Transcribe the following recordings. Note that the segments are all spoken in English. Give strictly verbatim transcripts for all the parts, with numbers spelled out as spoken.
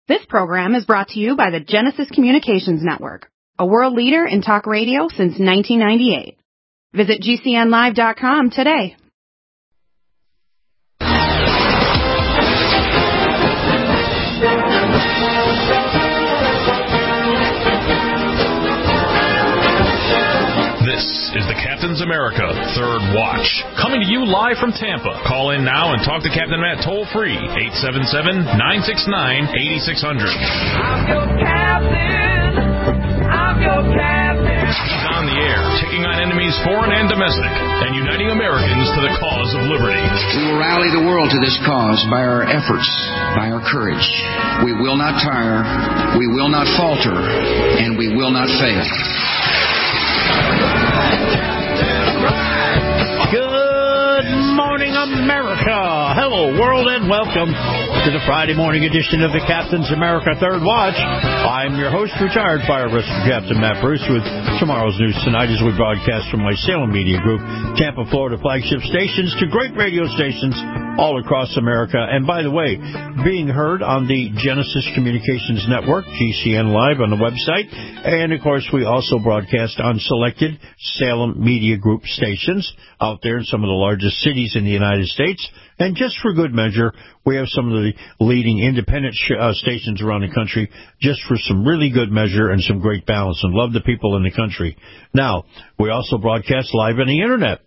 This program is brought to you by the Genesis Communications Network, a world leader in talk radio since nineteen ninety-eight. Visit G C N live dot com today. This is the Captain's America Third Watch, coming to you live from Tampa. Call in now and talk to Captain Matt toll-free, eight seven seven, nine six nine, eight six zero zero. I'm your captain. I'm your captain. He's on the air, taking on enemies foreign and domestic, and uniting Americans to the cause of liberty. We will rally the world to this cause by our efforts, by our courage. We will not tire, we will not falter, and we will not fail. Good morning, America. Hello, world, and welcome to the Friday morning edition of the Captain's America Third Watch. I'm your host, retired Fire Rescue Captain Matt Bruce, with tomorrow's news tonight as we broadcast from my Salem Media Group, Tampa, Florida flagship stations to great radio stations all across America. And by the way, being heard on the Genesis Communications Network, G C N Live on the website. And, of course, we also broadcast on selected Salem Media Group stations out there in some of the largest cities in the United States. And just for good measure, we have some of the leading independent sh- uh, stations around the country, just for some really good measure and some great balance, and love the people in the country. Now, we also broadcast live on the Internet.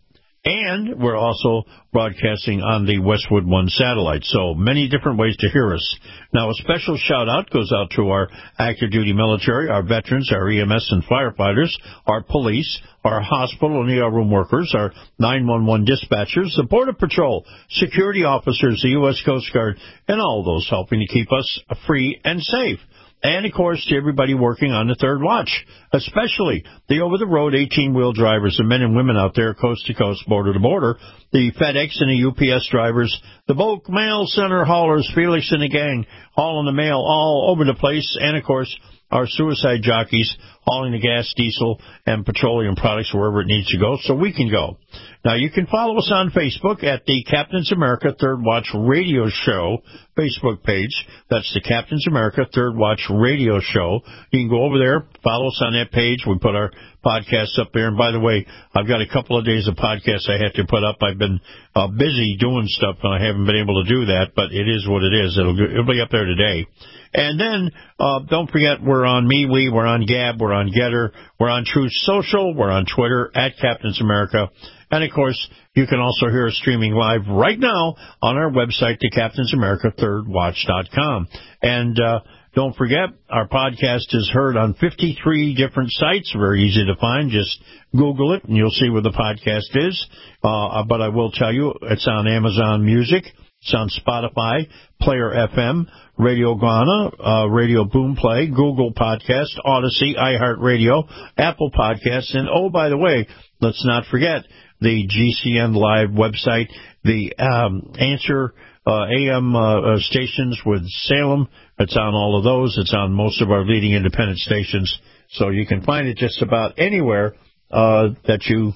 And we're also broadcasting on the Westwood One satellite. So many different ways to hear us. Now, a special shout-out goes out to our active-duty military, our veterans, our E M S and firefighters, our police, our hospital and E R room workers, our nine one one dispatchers, the Border Patrol, security officers, the U S Coast Guard, and all those helping to keep us free and safe. And, of course, to everybody working on the Third Watch, especially the over-the-road eighteen-wheel drivers, the men and women out there coast to coast, border to border, the FedEx and the U P S drivers, the bulk mail center haulers, Felix and the gang, hauling the mail all over the place, and, of course, our suicide jockeys hauling the gas, diesel, and petroleum products wherever it needs to go so we can go. Now, you can follow us on Facebook at the Captain's America Third Watch Radio Show Facebook page. That's the Captain's America Third Watch Radio Show. You can go over there, follow us on that page. We put our podcasts up there. And by the way, I've got a couple of days of podcasts I have to put up. I've been uh, busy doing stuff, and I haven't been able to do that, but it is what it is. It'll, it'll be up there today. And then, uh, don't forget, we're on MeWe, we're on Gab, we're on Getter, we're on Truth Social, we're on Twitter, at Captain's America. And, of course, you can also hear us streaming live right now on our website, the Captain's America Third Watch dot com. And uh, don't forget, our podcast is heard on fifty-three different sites. Very easy to find. Just Google it, and you'll see where the podcast is. Uh, but I will tell you, it's on Amazon Music. It's on Spotify, Player F M, Radio Ghana, uh, Radio Boomplay, Google Podcast, Odyssey, iHeartRadio, Apple Podcasts, and, oh, by the way, let's not forget the G C N Live website, the um, Answer uh, A M uh, uh, stations with Salem. It's on all of those. It's on most of our leading independent stations. So you can find it just about anywhere uh, that you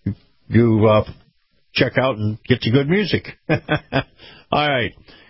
you uh, check out and get to good music. All right.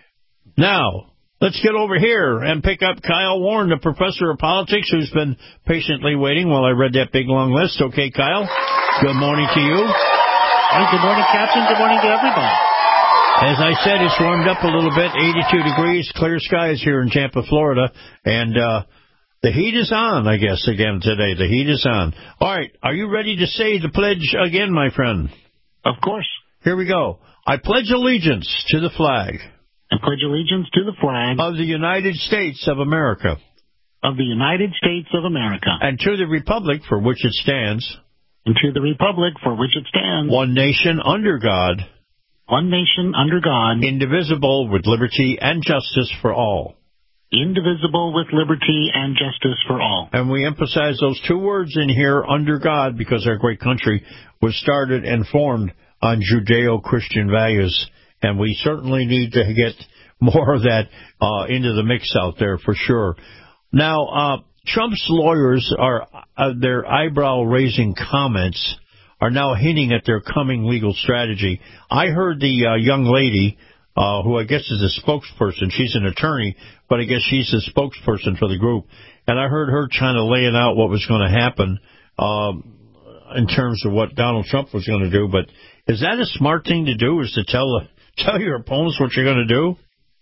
Now, let's get over here and pick up Kyle Warren, the professor of politics, who's been patiently waiting while I read that big, long list. Okay, Kyle, good morning to you. Hey, good morning, Captain. Good morning to everybody. As I said, it's warmed up a little bit, eighty-two degrees, clear skies here in Tampa, Florida, and uh, the heat is on, I guess, again today. The heat is on. All right, are you ready to say the pledge again, my friend? Of course. Here we go. I pledge allegiance to the flag. I pledge allegiance to the flag of the United States of America. Of the United States of America. And to the republic for which it stands. And to the republic for which it stands. One nation under God. One nation under God. Indivisible with liberty and justice for all. Indivisible with liberty and justice for all. And we emphasize those two words in here, under God, because our great country was started and formed on Judeo-Christian values. And we certainly need to get more of that uh, into the mix out there for sure. Now, uh, Trump's lawyers are, uh, their eyebrow-raising comments are now hinting at their coming legal strategy. I heard the uh, young lady uh, who I guess is a spokesperson. She's an attorney, but I guess she's a spokesperson for the group. And I heard her kind of laying out what was going to happen um, in terms of what Donald Trump was going to do. But is that a smart thing to do, is to tell tell your opponents what you're going to do?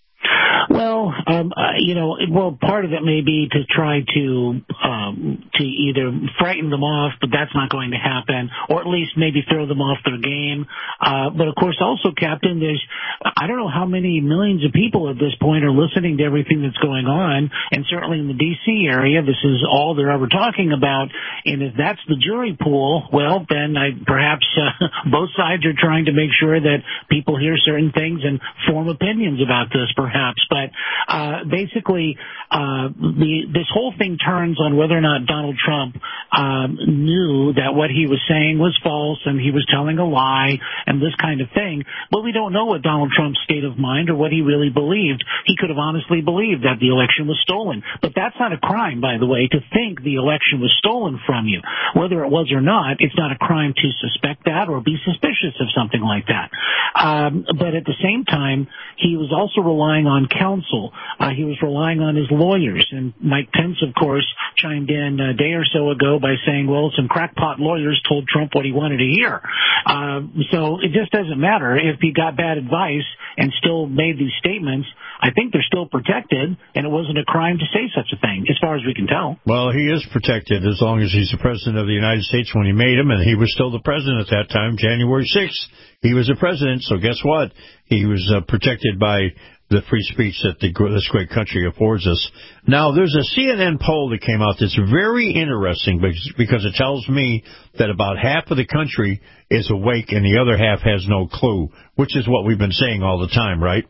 Well, um, uh, you know, well, part of it may be to try to um, to either frighten them off, but that's not going to happen, or at least maybe throw them off their game. Uh, but of course, also, Captain, there's I don't know how many millions of people at this point are listening to everything that's going on, and certainly in the D C area, this is all they're ever talking about. And if that's the jury pool, well, then I, perhaps uh, both sides are trying to make sure that people hear certain things and form opinions about this, perhaps. But uh, basically, uh, the, this whole thing turns on whether or not Donald Trump um, knew that what he was saying was false and he was telling a lie and this kind of thing. But we don't know what Donald Trump's state of mind or what he really believed. He could have honestly believed that the election was stolen. But that's not a crime, by the way, to think the election was stolen from you. Whether it was or not, it's not a crime to suspect that or be suspicious of something like that. Um, but at the same time, he was also relying on counsel. Uh, he was relying on his lawyers. And Mike Pence, of course, chimed in a day or so ago by saying, well, some crackpot lawyers told Trump what he wanted to hear. Uh, so it just doesn't matter if he got bad advice and still made these statements. I think they're still protected, and it wasn't a crime to say such a thing, as far as we can tell. Well, he is protected as long as he's the president of the United States when he made him, and he was still the president at that time, January sixth. He was the president, so guess what? He was uh, protected by the free speech that the, this great country affords us. Now, there's a C N N poll that came out that's very interesting because, because it tells me that about half of the country is awake and the other half has no clue, which is what we've been saying all the time, right?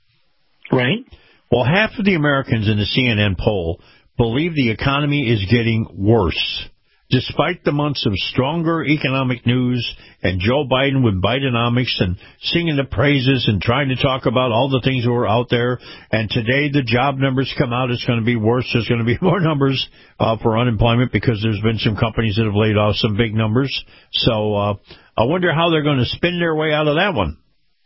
Right. Well, half of the Americans in the C N N poll believe the economy is getting worse. Despite the months of stronger economic news and Joe Biden with Bidenomics and singing the praises and trying to talk about all the things that were out there, and today the job numbers come out, it's going to be worse. There's going to be more numbers uh, for unemployment because there's been some companies that have laid off some big numbers. So uh, I wonder how they're going to spin their way out of that one.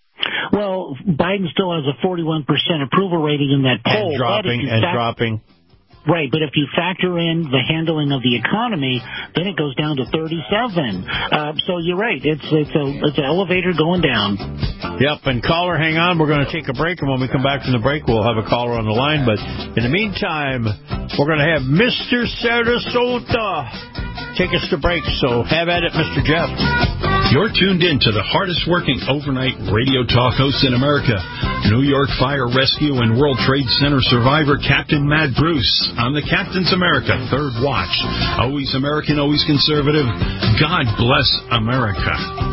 Well, Biden still has a forty-one percent approval rating in that poll. And dropping, and fact- dropping. Right, but if you factor in the handling of the economy, then it goes down to thirty-seven. Uh, so you're right. It's it's a it's an elevator going down. Yep, and caller, hang on. We're going to take a break, and when we come back from the break, we'll have a caller on the line. But in the meantime, we're going to have Mister Sarasota take us to break. So have at it, Mister Jeff. You're tuned in to the hardest-working overnight radio talk hosts in America, New York Fire Rescue and World Trade Center survivor Captain Matt Bruce on the Captain's America Third Watch. Always American, always conservative. God bless America.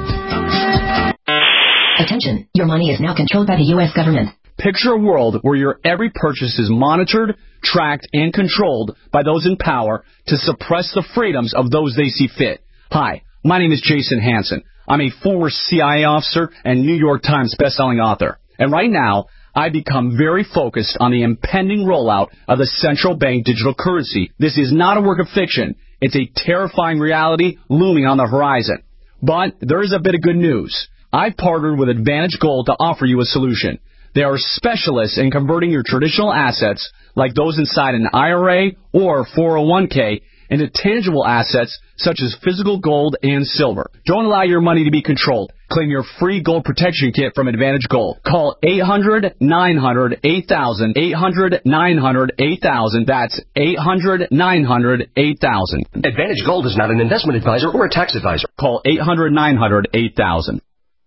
Attention, your money is now controlled by the U S government. Picture a world where your every purchase is monitored, tracked, and controlled by those in power to suppress the freedoms of those they see fit. Hi, my name is Jason Hansen. I'm a former C I A officer and New York Times bestselling author. And right now, I've become very focused on the impending rollout of the central bank digital currency. This is not a work of fiction. It's a terrifying reality looming on the horizon. But there is a bit of good news. I've partnered with Advantage Gold to offer you a solution. They are specialists in converting your traditional assets, like those inside an I R A or four oh one k, into tangible assets such as physical gold and silver. Don't allow your money to be controlled. Claim your free gold protection kit from Advantage Gold. Call eight hundred, nine hundred, eight thousand, eight hundred, nine hundred, eight thousand. That's eight hundred, nine hundred, eight thousand. Advantage Gold is not an investment advisor or a tax advisor. Call eight hundred, nine hundred, eight thousand.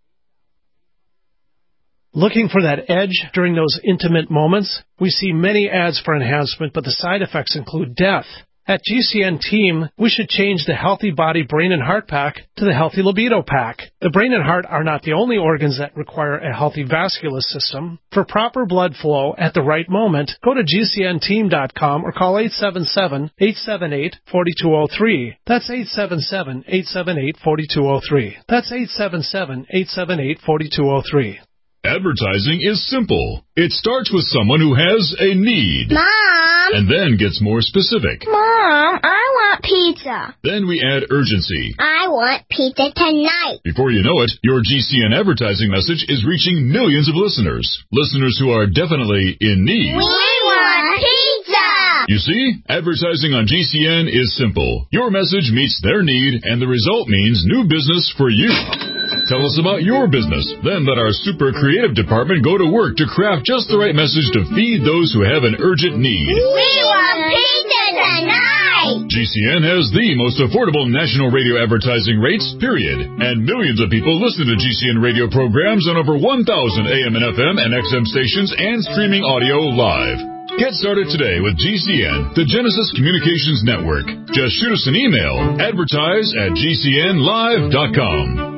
Looking for that edge during those intimate moments? We see many ads for enhancement, but the side effects include death. At G C N Team, we should change the Healthy Body Brain and Heart Pack to the Healthy Libido Pack. The brain and heart are not the only organs that require a healthy vascular system. For proper blood flow at the right moment, go to G C N team dot com or call eight seven seven, eight seven eight, four two zero three. That's eight seven seven, eight seven eight, four two zero three. That's eight seven seven, eight seven eight, four two zero three. Advertising is simple. It starts with someone who has a need. Mom! And then gets more specific. Mom, I want pizza. Then we add urgency. I want pizza tonight. Before you know it, your G C N advertising message is reaching millions of listeners. Listeners who are definitely in need. We want pizza! You see, advertising on G C N is simple. Your message meets their need, and the result means new business for you. Tell us about your business. Then let our super creative department go to work to craft just the right message to feed those who have an urgent need. We want pizza tonight! G C N has the most affordable national radio advertising rates, period. And millions of people listen to G C N radio programs on over one thousand A M and F M and X M stations and streaming audio live. Get started today with G C N, the Genesis Communications Network. Just shoot us an email, advertise at G C N live dot com.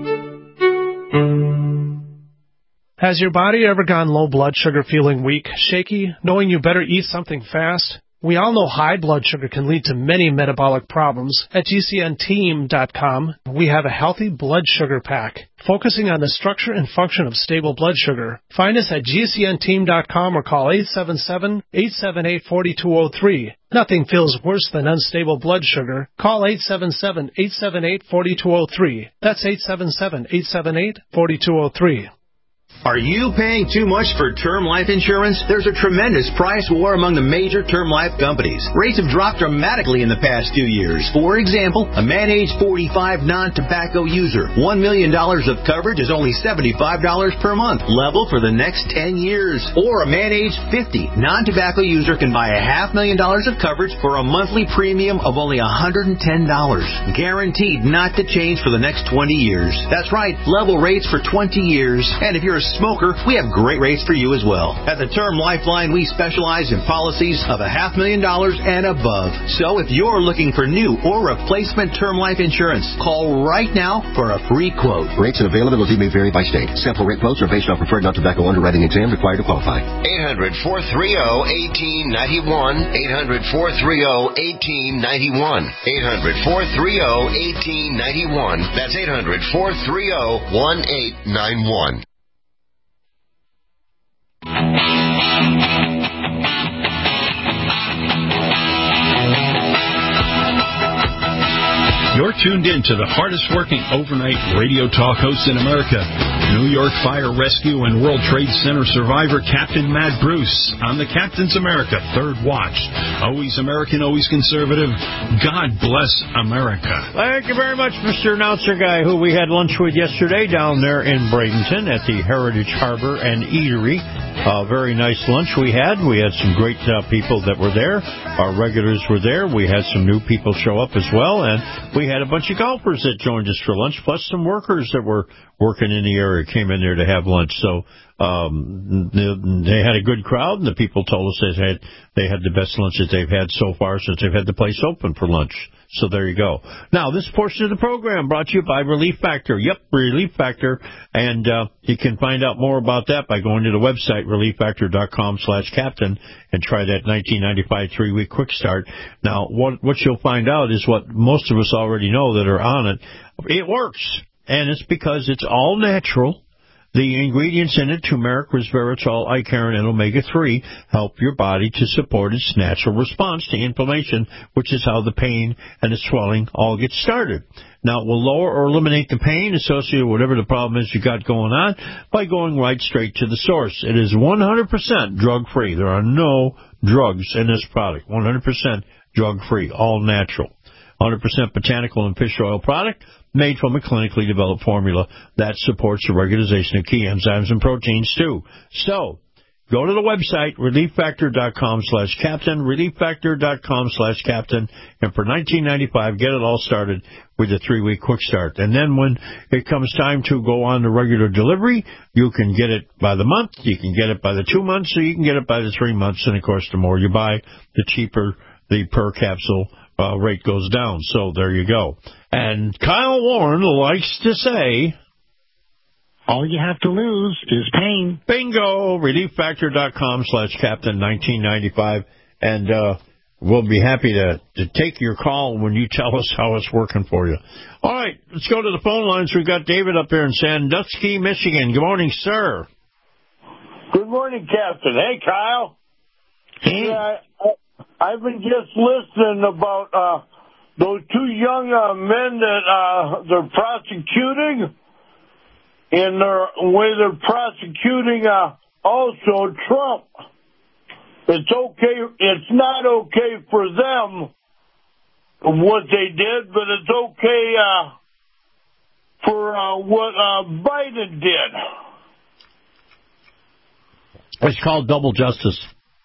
Has your body ever gone low blood sugar, feeling weak, shaky, knowing you better eat something fast? We all know high blood sugar can lead to many metabolic problems. At G C N team dot com, we have a healthy blood sugar pack, focusing on the structure and function of stable blood sugar. Find us at G C N team dot com or call eight seven seven, eight seven eight, four two zero three. Nothing feels worse than unstable blood sugar. Call eight seven seven, eight seven eight, four two zero three. That's eight seven seven, eight seven eight, four two zero three. Are you paying too much for term life insurance? There's a tremendous price war among the major term life companies. Rates have dropped dramatically in the past two years. For example, a man age forty-five non-tobacco user, one million dollars of coverage is only seventy-five dollars per month, level for the next ten years. Or a man age fifty non-tobacco user can buy a half million dollars of coverage for a monthly premium of only one hundred ten dollars. Guaranteed not to change for the next twenty years. That's right, level rates for twenty years. And if you're a smoker, we have great rates for you as well. At the Term Lifeline, we specialize in policies of a half million dollars and above. So if you're looking for new or replacement term life insurance, call right now for a free quote. Rates and availability may vary by state. Sample rate quotes are based on preferred non-tobacco underwriting exam required to qualify. eight hundred, four three zero, one eight nine one. eight hundred, four three zero, one eight nine one. eight hundred, four three zero, one eight nine one. That's eight hundred, four three zero, one eight nine one. You're tuned in to the hardest working overnight radio talk host in America, New York Fire Rescue and World Trade Center survivor Captain Matt Bruce on the Captain's America Third Watch. Always American, always conservative. God bless America. Thank you very much, Mister Announcer Guy, who we had lunch with yesterday down there in Bradenton at the Heritage Harbor and Eatery. A very nice lunch we had. We had some great uh, people that were there. Our regulars were there. We had some new people show up as well, and we had a bunch of golfers that joined us for lunch, plus some workers that were working in the area came in there to have lunch. So um, they, they had a good crowd, and the people told us they had they had the best lunch that they've had so far since they've had the place open for lunch. So there you go. Now, this portion of the program brought to you by Relief Factor. Yep, Relief Factor. And uh, you can find out more about that by going to the website, relief factor dot com slash captain, and try that nineteen ninety-five three-week quick start. Now, what, what you'll find out is what most of us already know that are on it. It works. And it's because it's all natural. The ingredients in it, turmeric, resveratrol, icaron, and omega three, help your body to support its natural response to inflammation, which is how the pain and the swelling all get started. Now, it will lower or eliminate the pain associated with whatever the problem is you got going on by going right straight to the source. It is one hundred percent drug-free. There are no drugs in this product. one hundred percent drug-free, all natural. one hundred percent botanical and fish oil product made from a clinically developed formula that supports the regularization of key enzymes and proteins, too. So, go to the website, relief factor dot com slash captain, relief factor dot com slash captain, and for nineteen ninety-five, get it all started with a three-week quick start. And then when it comes time to go on to regular delivery, you can get it by the month, you can get it by the two months, or you can get it by the three months. And, of course, the more you buy, the cheaper the per capsule uh, rate goes down. So there you go. And Kyle Warren likes to say, all you have to lose is pain. Bingo! relief factor dot com slash captain nineteen ninety-five. And uh, we'll be happy to, to take your call when you tell us how it's working for you. All right, let's go to the phone lines. We've got David up here in Sandusky, Michigan. Good morning, sir. Good morning, Captain. Hey, Kyle. Hey. Yeah, I, I've been just listening about uh, those two young uh, men that uh, they're prosecuting, and they're, way they're prosecuting uh, also Trump. It's okay. It's not okay for them what they did, but it's okay uh, for uh, what uh, Biden did. It's called double justice.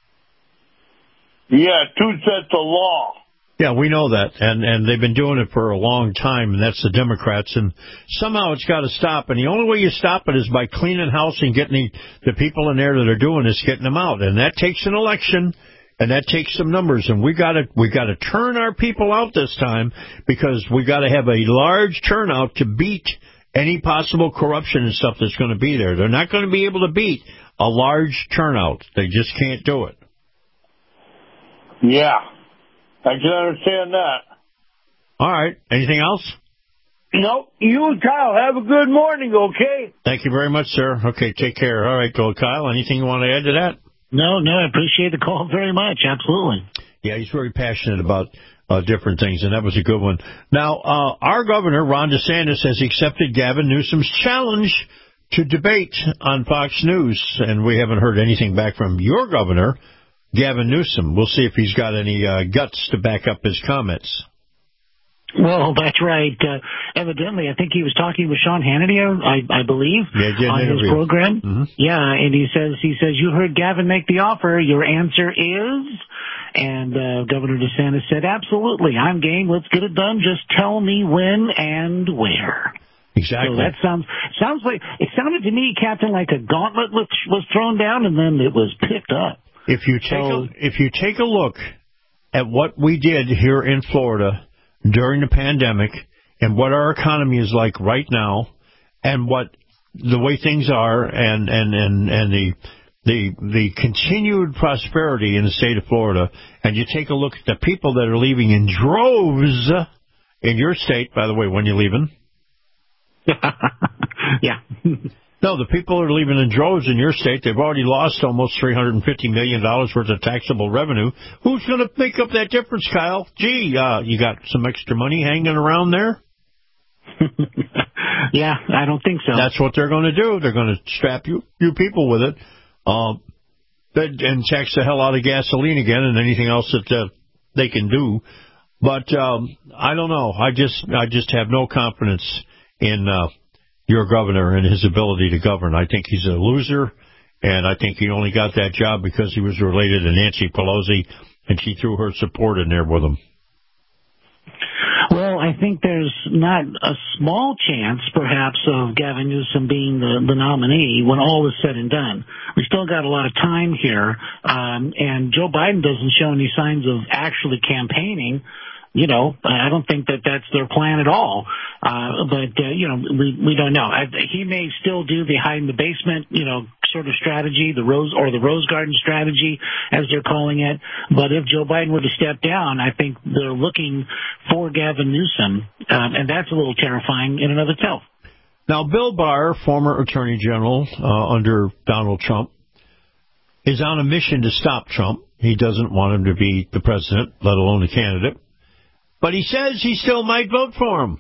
Yeah, two sets of law. Yeah, we know that, and and they've been doing it for a long time, and that's the Democrats, and somehow it's got to stop, and the only way you stop it is by cleaning house and getting the, the people in there that are doing this, getting them out, and that takes an election, and that takes some numbers, and we got to we got to turn our people out this time, because we got to have a large turnout to beat any possible corruption and stuff that's going to be there. They're not going to be able to beat a large turnout. They just can't do it. Yeah. I can understand that. All right. Anything else? No. You and Kyle, have a good morning, okay? Thank you very much, sir. Okay, take care. All right, go, Kyle. Anything you want to add to that? No, no, I appreciate the call very much. Absolutely. Yeah, he's very passionate about uh, different things, and that was a good one. Now, uh, our governor, Ron DeSantis, has accepted Gavin Newsom's challenge to debate on Fox News, and we haven't heard anything back from your governor, Gavin Newsom. We'll see if he's got any uh, guts to back up his comments. Well, that's right. Uh, evidently, I think he was talking with Sean Hannity, I, I believe, yeah, on his program. Mm-hmm. Yeah, and he says, he says, you heard Gavin make the offer. Your answer is? And uh, Governor DeSantis said, absolutely. I'm game. Let's get it done. Just tell me when and where. Exactly. So that sounds sounds like it sounded to me, Captain, like a gauntlet was, was thrown down and then it was picked up. If you take so, a, if you take a look at what we did here in Florida during the pandemic and what our economy is like right now and what the way things are and and, and, and the the the continued prosperity in the state of Florida, and you take a look at the people that are leaving in droves in your state, by the way, when you're leaving. Yeah. No, the people are leaving in droves in your state. They've already lost almost three hundred fifty million dollars worth of taxable revenue. Who's going to make up that difference, Kyle? Gee, uh, you got some extra money hanging around there? Yeah, I don't think so. That's what they're going to do. They're going to strap you, you people with it, um, and tax the hell out of gasoline again and anything else that uh, they can do. But um, I don't know. I just, I just have no confidence in uh, your governor and his ability to govern. I think he's a loser, and I think he only got that job because he was related to Nancy Pelosi, and she threw her support in there with him. Well, I think there's not a small chance, perhaps, of Gavin Newsom being the, the nominee when all is said and done. We still got a lot of time here, um, and Joe Biden doesn't show any signs of actually campaigning. You know, I don't think that that's their plan at all. Uh, but, uh, you know, we, we don't know. I, he may still do the hide in the basement, you know, sort of strategy, the Rose or the Rose Garden strategy, as they're calling it. But if Joe Biden were to step down, I think they're looking for Gavin Newsom. Um, and that's a little terrifying in and of itself. Now, Bill Barr, former Attorney General uh, under Donald Trump, is on a mission to stop Trump. He doesn't want him to be the president, let alone a candidate. But he says he still might vote for him.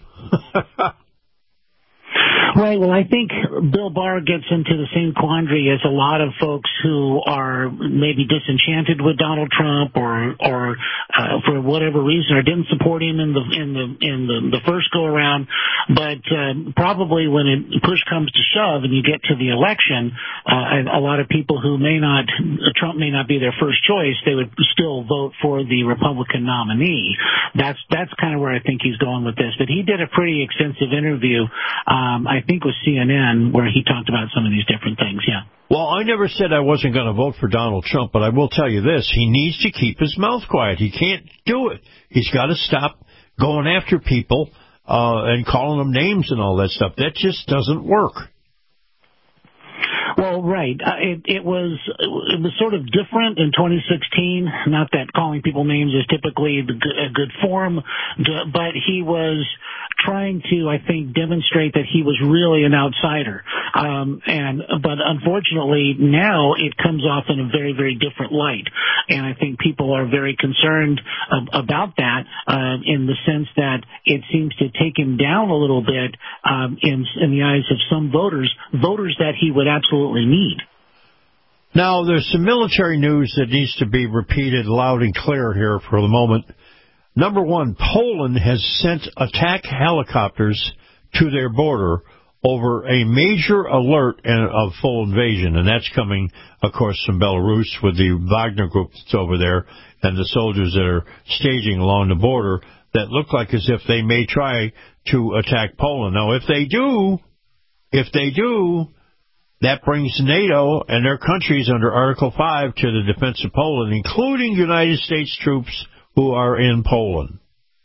Right. Well, I think Bill Barr gets into the same quandary as a lot of folks who are maybe disenchanted with Donald Trump, or, or uh, for whatever reason, or didn't support him in the in the in the, the first go around. But uh, probably when it push comes to shove and you get to the election, uh, a lot of people who may not Trump may not be their first choice, they would still vote for the Republican nominee. That's that's kind of where I think he's going with this. But he did a pretty extensive interview. Um, I think with C N N, where he talked about some of these different things, yeah. Well, I never said I wasn't going to vote for Donald Trump, but I will tell you this. He needs to keep his mouth quiet. He can't do it. He's got to stop going after people uh, and calling them names and all that stuff. That just doesn't work. Well, right. Uh, it, it was it was sort of different in twenty sixteen. Not that calling people names is typically the, a good form, but he was trying to, I think, demonstrate that he was really an outsider. Um, and but unfortunately, now it comes off in a very, very different light. And I think people are very concerned uh, about that uh, in the sense that it seems to take him down a little bit um, in, in the eyes of some voters, voters that he would absolutely need. Now, there's some military news that needs to be repeated loud and clear here for the moment. Number one, Poland has sent attack helicopters to their border over a major alert of full invasion, and that's coming, of course, from Belarus with the Wagner group that's over there and the soldiers that are staging along the border that look like as if they may try to attack Poland. Now, if they do, if they do, that brings NATO and their countries under Article five to the defense of Poland, including United States troops who are in Poland.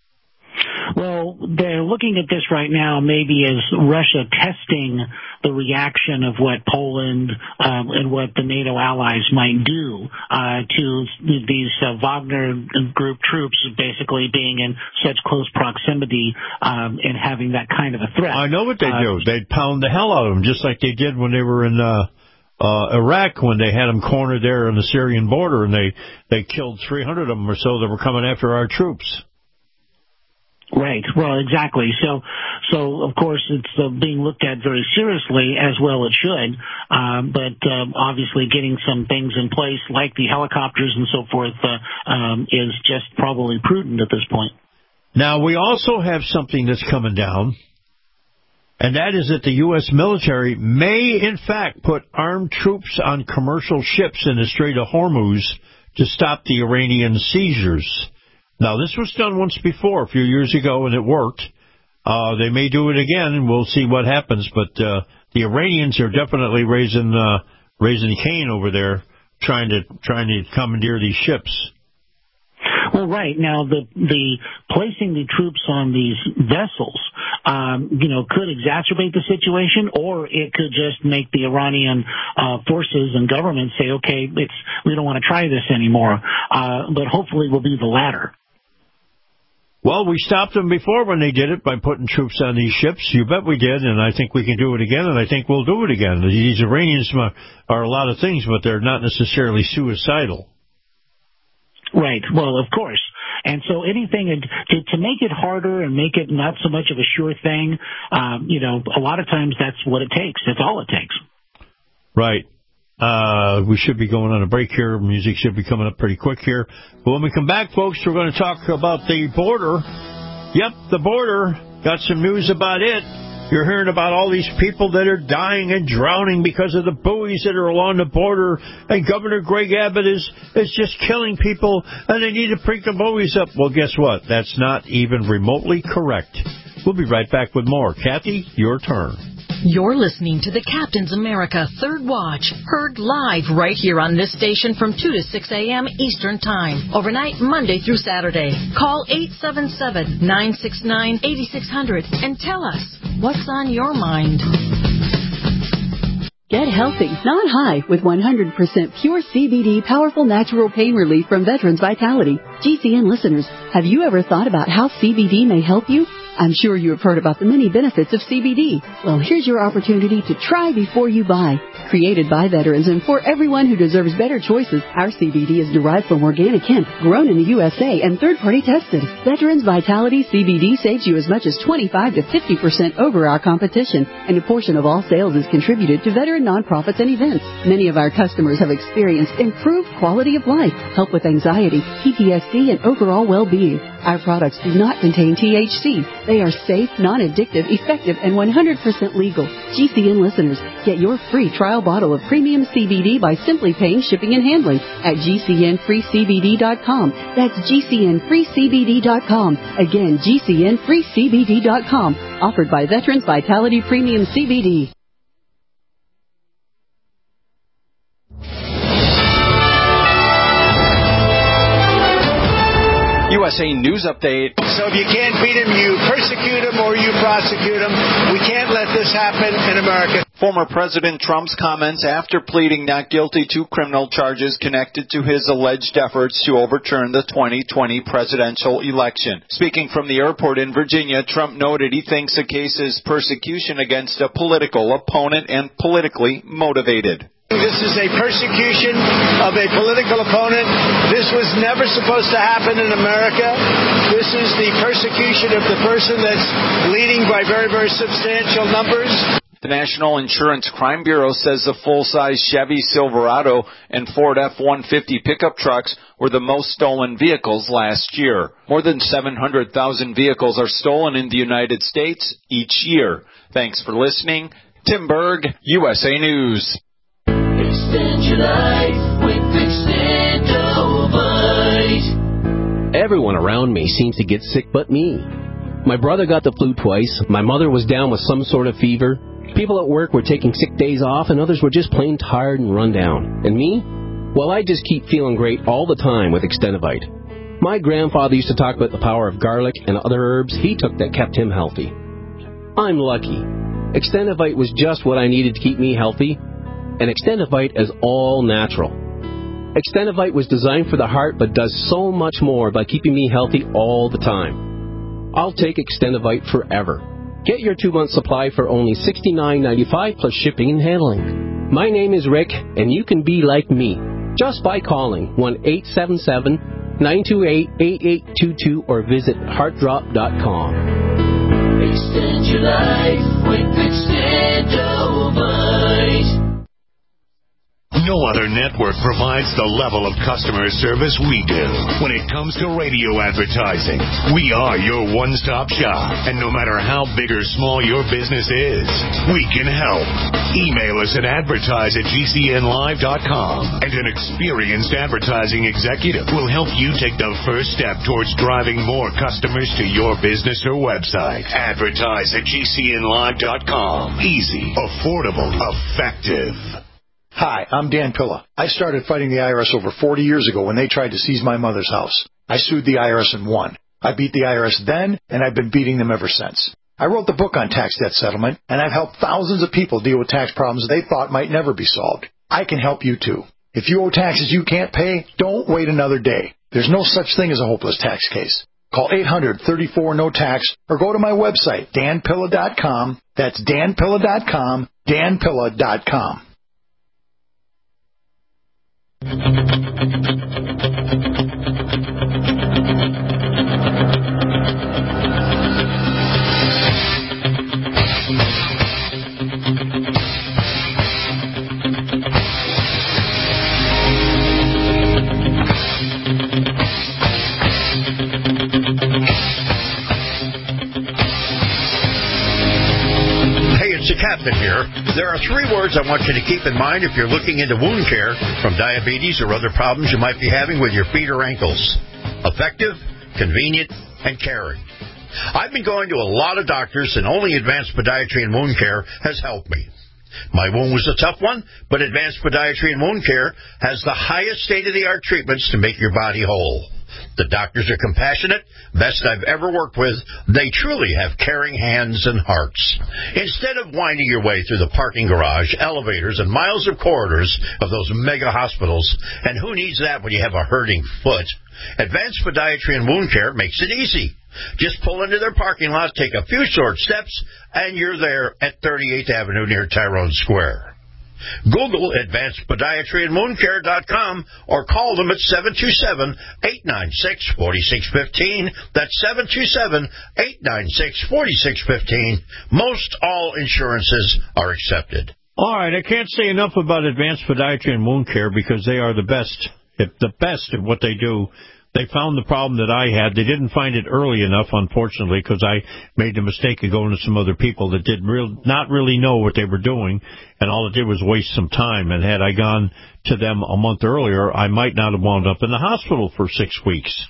Well, they're looking at this right now maybe as Russia testing the reaction of what Poland um, and what the NATO allies might do uh, to these uh, Wagner group troops basically being in such close proximity um, and having that kind of a threat. I know what they uh, do. They'd pound the hell out of them, just like they did when they were in uh, uh, Iraq, when they had them cornered there on the Syrian border, and they, they killed three hundred of them or so that were coming after our troops. Right. Well, exactly. So, so of course, it's uh, being looked at very seriously, as well it should. Um, but um, obviously, getting some things in place, like the helicopters and so forth, uh, um, is just probably prudent at this point. Now, we also have something that's coming down, and that is that the U S military may, in fact, put armed troops on commercial ships in the Strait of Hormuz to stop the Iranian seizures. Now, this was done once before, a few years ago, and it worked. Uh, they may do it again, and we'll see what happens. But uh, the Iranians are definitely raising uh, raising Cain over there, trying to trying to commandeer these ships. Well, right. Now, the the placing the troops on these vessels, um, you know, could exacerbate the situation, or it could just make the Iranian uh, forces and government say, okay, it's we don't want to try this anymore. Uh, but hopefully will be the latter. Well, we stopped them before when they did it by putting troops on these ships. You bet we did, and I think we can do it again, and I think we'll do it again. These Iranians are a lot of things, but they're not necessarily suicidal. Right. Well, of course. And so anything to, to make it harder and make it not so much of a sure thing, um, you know, a lot of times that's what it takes. That's all it takes. Right. Uh, we should be going on a break here. Music should be coming up pretty quick here. But when we come back, folks, we're going to talk about the border. Yep, the border. Got some news about it. You're hearing about all these people that are dying and drowning because of the buoys that are along the border. And Governor Greg Abbott is, is just killing people, and they need to break the buoys up. Well, guess what? That's not even remotely correct. We'll be right back with more. Kathy, your turn. You're listening to the Captain's America Third Watch, heard live right here on this station from two to six a.m. Eastern Time, overnight Monday through Saturday. Call eight seven seven, nine six nine, eight six zero zero and tell us what's on your mind. Get healthy, not high, with one hundred percent pure C B D powerful natural pain relief from Veterans Vitality. G C N listeners, have you ever thought about how C B D may help you? I'm sure you have heard about the many benefits of C B D. Well, here's your opportunity to try before you buy. Created by veterans and for everyone who deserves better choices, our C B D is derived from organic hemp, grown in the U S A, and third-party tested. Veterans Vitality C B D saves you as much as twenty-five to fifty percent over our competition, and a portion of all sales is contributed to veteran nonprofits and events. Many of our customers have experienced improved quality of life, help with anxiety, P T S D, and overall well-being. Our products do not contain T H C. They are safe, non-addictive, effective, and one hundred percent legal. G C N listeners, get your free trial bottle of premium C B D by simply paying shipping and handling at G C N free C B D dot com. That's G C N free C B D dot com. Again, G C N free C B D dot com. Offered by Veterans Vitality Premium C B D. U S A News Update. So if you can't beat them, you persecute them or you prosecute them. We can't let this happen in America. Former President Trump's comments after pleading not guilty to criminal charges connected to his alleged efforts to overturn the twenty twenty presidential election. Speaking from the airport in Virginia, Trump noted he thinks the case is persecution against a political opponent and politically motivated. This is a persecution of a political opponent. This was never supposed to happen in America. This is the persecution of the person that's leading by very, very substantial numbers. The National Insurance Crime Bureau says the full-size Chevy Silverado and Ford F one fifty pickup trucks were the most stolen vehicles last year. More than seven hundred thousand vehicles are stolen in the United States each year. Thanks for listening. Tim Berg, U S A News. Extend your life with Extendovite. Everyone around me seems to get sick but me. My brother got the flu twice. My mother was down with some sort of fever. People at work were taking sick days off, and others were just plain tired and run down. And me? Well, I just keep feeling great all the time with Extendovite. My grandfather used to talk about the power of garlic and other herbs he took that kept him healthy. I'm lucky. Extendovite was just what I needed to keep me healthy. And Extendovite is all natural. Extendovite was designed for the heart but does so much more by keeping me healthy all the time. I'll take Extendovite forever. Get your two-month supply for only sixty-nine ninety-five plus shipping and handling. My name is Rick, and you can be like me just by calling one eight seven seven, nine two eight, eight eight two two or visit heart drop dot com. Extend your life with Extendovite. No other network provides the level of customer service we do. When it comes to radio advertising, we are your one-stop shop. And no matter how big or small your business is, we can help. Email us at advertise at G C N live dot com, and an experienced advertising executive will help you take the first step towards driving more customers to your business or website. Advertise at G C N live dot com. Easy, affordable, effective. Hi, I'm Dan Pilla. I started fighting the I R S over forty years ago when they tried to seize my mother's house. I sued the I R S and won. I beat the I R S then, and I've been beating them ever since. I wrote the book on tax debt settlement, and I've helped thousands of people deal with tax problems they thought might never be solved. I can help you too. If you owe taxes you can't pay, don't wait another day. There's no such thing as a hopeless tax case. Call eight hundred, thirty-four, no tax or go to my website, dan pilla dot com. That's dan pilla dot com, dan pilla dot com. Captain here. There are three words I want you to keep in mind if you're looking into wound care from diabetes or other problems you might be having with your feet or ankles. Effective, convenient, and caring. I've been going to a lot of doctors, and only Advanced Podiatry and Wound Care has helped me. My wound was a tough one, but Advanced Podiatry and Wound Care has the highest state-of-the-art treatments to make your body whole. The doctors are compassionate, best I've ever worked with. They truly have caring hands and hearts. Instead of winding your way through the parking garage, elevators, and miles of corridors of those mega hospitals, and who needs that when you have a hurting foot, Advanced Podiatry and Wound Care makes it easy. Just pull into their parking lot, take a few short steps, and you're there at thirty-eighth Avenue near Tyrone Square. Google Advanced Podiatry and Wound Care dot com or call them at seven two seven, eight nine six, four six one five. That's seven two seven, eight nine six, four six one five. Most all insurances are accepted. All right, I can't say enough about Advanced Podiatry and Wound Care because they are the best, the best at what they do. They found the problem that I had. They didn't find it early enough, unfortunately, because I made the mistake of going to some other people that did real, not really know what they were doing, and all it did was waste some time. And had I gone to them a month earlier, I might not have wound up in the hospital for six weeks.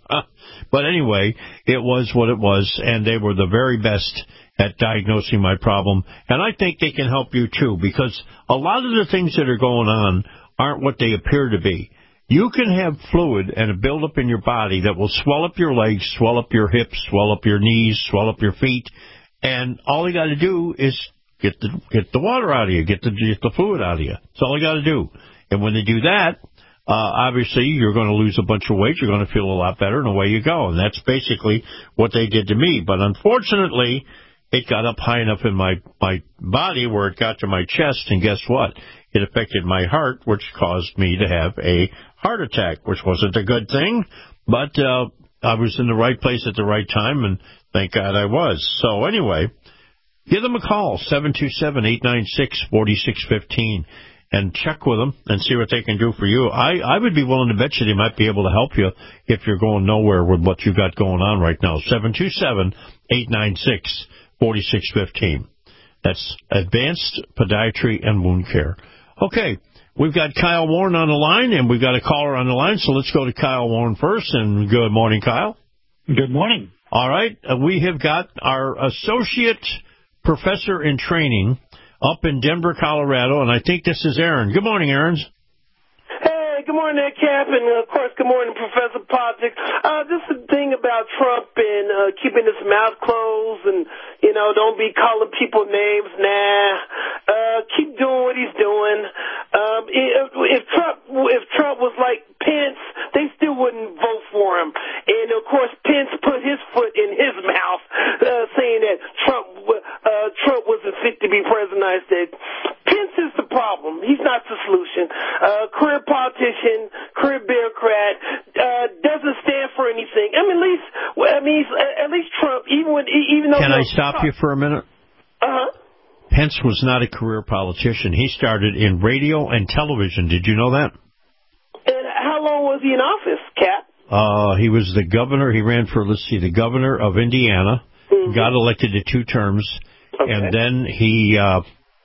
But anyway, it was what it was, and they were the very best at diagnosing my problem. And I think they can help you, too, because a lot of the things that are going on aren't what they appear to be. You can have fluid and a buildup in your body that will swell up your legs, swell up your hips, swell up your knees, swell up your feet, and all you got to do is get the get the water out of you, get the get the fluid out of you. That's all you got to do. And when they do that, uh, obviously you're going to lose a bunch of weight. You're going to feel a lot better, and away you go. And that's basically what they did to me. But unfortunately, it got up high enough in my my body where it got to my chest, and guess what? It affected my heart, which caused me to have a heart attack, which wasn't a good thing, but uh, I was in the right place at the right time, and thank God I was. So anyway, give them a call, seven two seven, eight nine six, four six one five, and check with them and see what they can do for you. I, I would be willing to bet you they might be able to help you if you're going nowhere with what you got going on right now. seven two seven, eight nine six, four six one five. That's Advanced Podiatry and Wound Care. Okay, we've got Kyle Warren on the line, and we've got a caller on the line, so let's go to Kyle Warren first. And good morning, Kyle. Good morning. All right, uh, we have got our associate professor in training up in Denver, Colorado, and I think this is Aaron. Good morning, Aaron. Hey, good morning, there, Cap, and uh, of course, good morning, Professor Politics. Uh, this is the thing about Trump and uh, keeping his mouth closed, and you know, don't be calling people names. Nah, uh, keep doing what he's doing. Um, if, if Trump, if Trump was like Pence, they still wouldn't vote for him. And of course, Pence put his foot in his mouth, uh, saying that Trump, uh, Trump wasn't fit to be president of the United States. Pence is the problem. He's not the solution. Uh, career politician, career bureaucrat, uh, doesn't stand for anything. I mean, at least, I mean, at least Trump, even when, even though. Can I stop Trump, you for a minute? Uh huh. Pence was not a career politician. He started in radio and television. Did you know that? And how long was he in office, Cap? Uh, he was the governor. He ran for, let's see, the governor of Indiana. Mm-hmm. Got elected to two terms. Okay. And then he uh,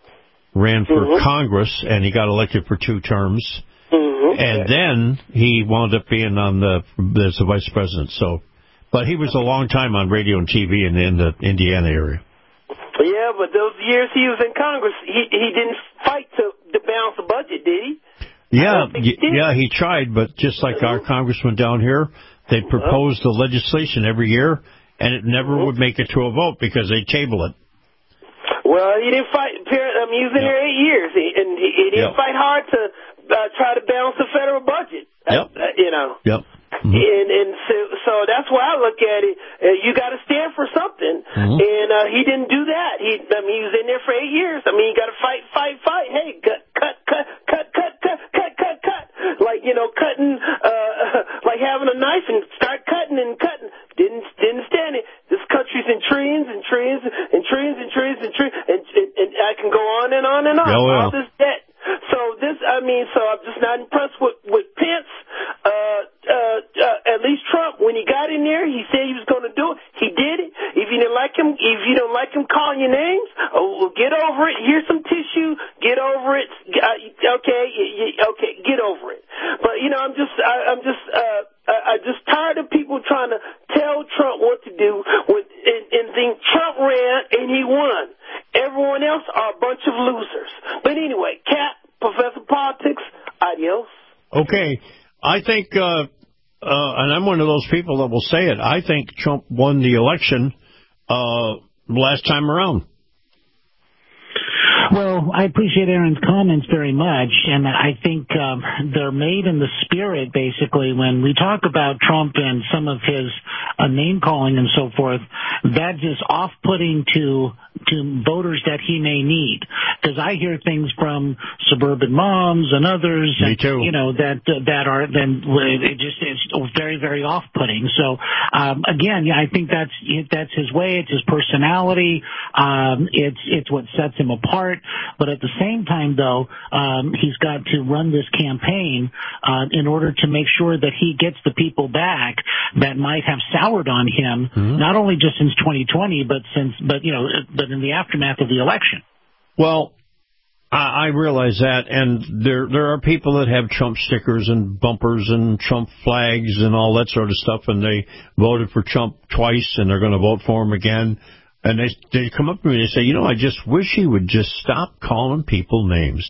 ran for mm-hmm. Congress, and he got elected for two terms. Mm-hmm. And okay. then he wound up being on the as the vice president. So, but he was a long time on radio and T V in, in the Indiana area. Yeah, but those years he was in Congress, he he didn't fight to, to balance the budget, did he? Yeah, he did. yeah, he tried, but just like our congressman down here, they proposed the legislation every year, and it never mm-hmm. would make it to a vote because they table it. Well, he didn't fight. I mean, he was in yep. there eight years, and he, he didn't yep. fight hard to uh, try to balance the federal budget. Yep. Uh, you know. Yep. Mm-hmm. And, and so, so that's why I look at it. Uh, you got to stand for something, mm-hmm. and uh, he didn't do that. He, I mean, he was in there for eight years. I mean, you got to fight, fight, fight. Hey, cut, cut, cut, cut, cut, cut, cut, cut, cut. Like you know, cutting, uh, like having a knife and start cutting and cutting. Didn't didn't stand it. This country's in trees and trees and trees and trees and trees, and, and, and I can go on and on and on. Oh, well. All this debt. So this, I mean, so I'm just not impressed with with Pence. Uh, uh, uh, at least Trump, when he got in there, he said he was going to do it. He did it. If you didn't like him, if you don't like him calling your names, oh, well, get over it. Here's some tissue. Get over it. Uh, okay, okay, get over it. But you know, I'm just, I, I'm just, uh, I'm just tired of people trying to tell Trump what to do when, and, and think Trump ran and he won. Everyone else are a bunch of losers. But anyway, Cap, Professor Politics, adios. Okay. I think, uh, uh, and I'm one of those people that will say it, I think Trump won the election uh, last time around. Well, I appreciate Aaron's comments very much, and I think um, they're made in the spirit, basically, when we talk about Trump and some of his uh, name-calling and so forth, that's just off-putting to to voters that he may need. Because I hear things from suburban moms and others, Me too. you know, that uh, that are then it just is very, very off-putting. So um, again, yeah, I think that's that's his way. It's his personality. Um, it's it's what sets him apart. But at the same time, though, um, he's got to run this campaign uh, in order to make sure that he gets the people back that might have soured on him, mm-hmm. not only just since twenty twenty, but since, but you know, but in the aftermath of the election. Well, I, I realize that, and there there are people that have Trump stickers and bumpers and Trump flags and all that sort of stuff, and they voted for Trump twice, and they're going to vote for him again. And they they come up to me and they say, you know, I just wish he would just stop calling people names. Just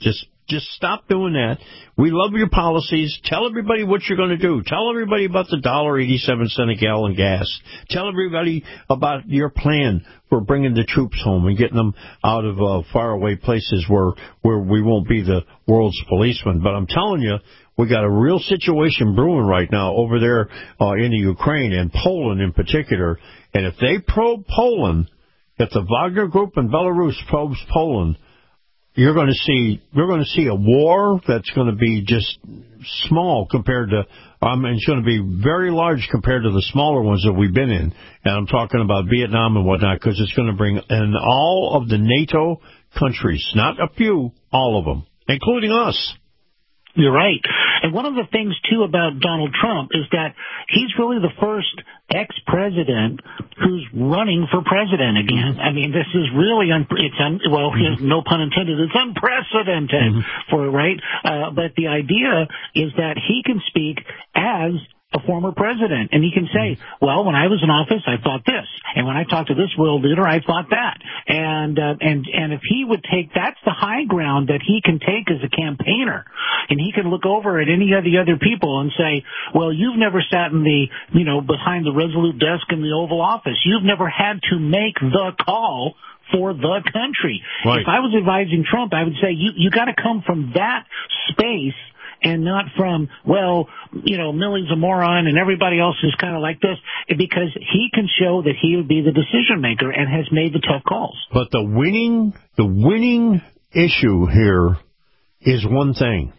Just stop doing that. We love your policies. Tell everybody what you're going to do. Tell everybody about the one dollar and eighty-seven cents a gallon gas. Tell everybody about your plan for bringing the troops home and getting them out of uh, faraway places where, where we won't be the world's policemen. But I'm telling you, we got a real situation brewing right now over there uh, in the Ukraine and Poland in particular. And if they probe Poland, if the Wagner Group in Belarus probes Poland, you're going to see you're going to see a war that's going to be just small compared to um, it's going to be very large compared to the smaller ones that we've been in. And I'm talking about Vietnam and whatnot, because it's going to bring in all of the NATO countries, not a few, all of them, including us. You're right. And one of the things, too, about Donald Trump is that he's really the first ex-president who's running for president again. I mean, this is really, un- it's un- well, mm-hmm. no pun intended, it's unprecedented mm-hmm. for, right? Uh, but the idea is that he can speak as a former president, and he can say, well, when I was in office, I thought this, and when I talked to this world leader, I thought that. And uh, and and if he would take, that's the high ground that he can take as a campaigner, and he can look over at any of the other people and say, well, you've never sat in the, you know, behind the Resolute desk in the Oval Office. You've never had to make the call for the country. Right. If I was advising Trump, I would say, you you got to come from that space and not from, well, you know, Milley's a moron and everybody else is kind of like this, because he can show that he would be the decision maker and has made the tough calls. But the winning, the winning issue here is one thing.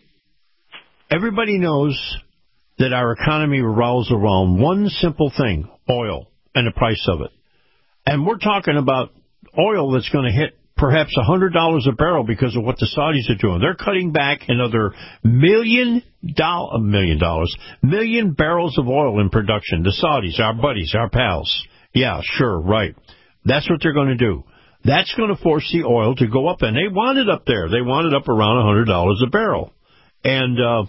Everybody knows that our economy revolves around one simple thing, oil and the price of it. And we're talking about oil that's going to hit perhaps one hundred dollars a barrel because of what the Saudis are doing. They're cutting back another million, do- a million dollars, million barrels of oil in production. The Saudis, our buddies, our pals. Yeah, sure, right. That's what they're going to do. That's going to force the oil to go up, and they want it up there. They want it up around one hundred dollars a barrel. And uh,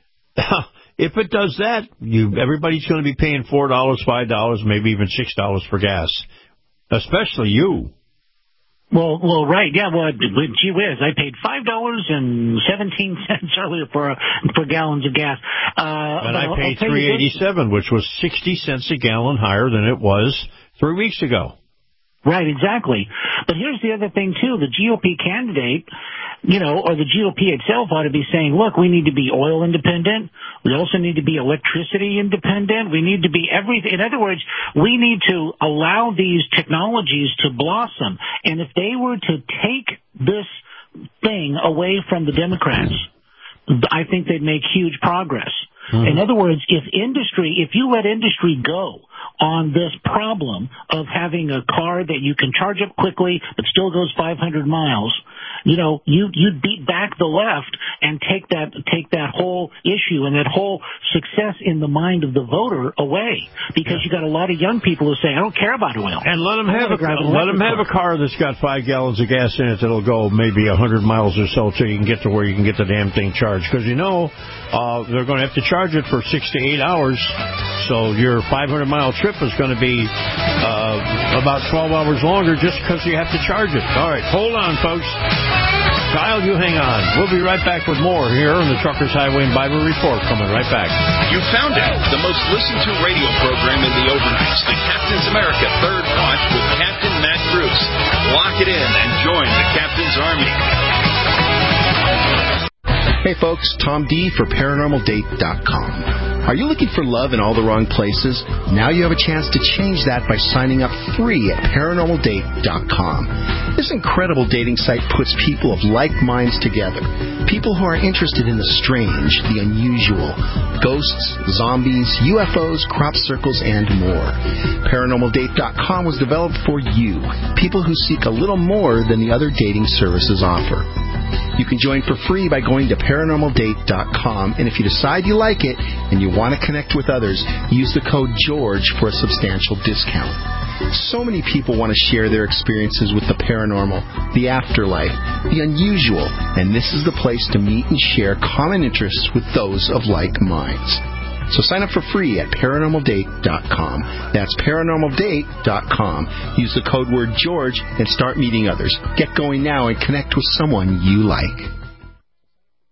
if it does that, you everybody's going to be paying four dollars, five dollars, maybe even six dollars for gas, especially you. Well, well, right, yeah. Well, gee whiz, I paid five dollars and seventeen cents earlier for for gallons of gas, uh, and I paid three eighty-seven, which was sixty cents a gallon higher than it was three weeks ago. Right, exactly. But here's the other thing too: the G O P candidate, you know, or the G O P itself ought to be saying, look, we need to be oil independent. We also need to be electricity independent. We need to be everything. In other words, we need to allow these technologies to blossom. And if they were to take this thing away from the Democrats, I think they'd make huge progress. Mm-hmm. In other words, if industry, if you let industry go on this problem of having a car that you can charge up quickly but still goes five hundred miles, you know, you you'd beat back the left and take that take that whole issue and that whole success in the mind of the voter away, because you got a lot of young people who say, I don't care about oil. And let them have a let them have a car that's got five gallons of gas in it that'll go maybe a hundred miles or so till you can get to where you can get the damn thing charged, because you know uh, they're going to have to charge it for six to eight hours. So your five hundred mile trip is going to be uh, about twelve hours longer just because you have to charge it. All right, hold on, folks. Kyle, you hang on. We'll be right back with more here on the Truckers Highway and Bible Report. Coming right back. You found it. The most listened to radio program in the overnights. The Captain's America Third Watch with Captain Matt Bruce. Lock it in and join the Captain's Army. Hey folks, Tom D for paranormal date dot com. Are you looking for love in all the wrong places? Now you have a chance to change that by signing up free at paranormal date dot com. This incredible dating site puts people of like minds together. People who are interested in the strange, the unusual, ghosts, zombies, U F Os, crop circles, and more. paranormal date dot com was developed for you, people who seek a little more than the other dating services offer. You can join for free by going to paranormal date dot com, and if you decide you like it and you want to connect with others, use the code GEORGE for a substantial discount. So many people want to share their experiences with the paranormal, the afterlife, the unusual, and this is the place to meet and share common interests with those of like minds. So sign up for free at paranormal date dot com. That's paranormal date dot com. Use the code word GEORGE and start meeting others. Get going now and connect with someone you like.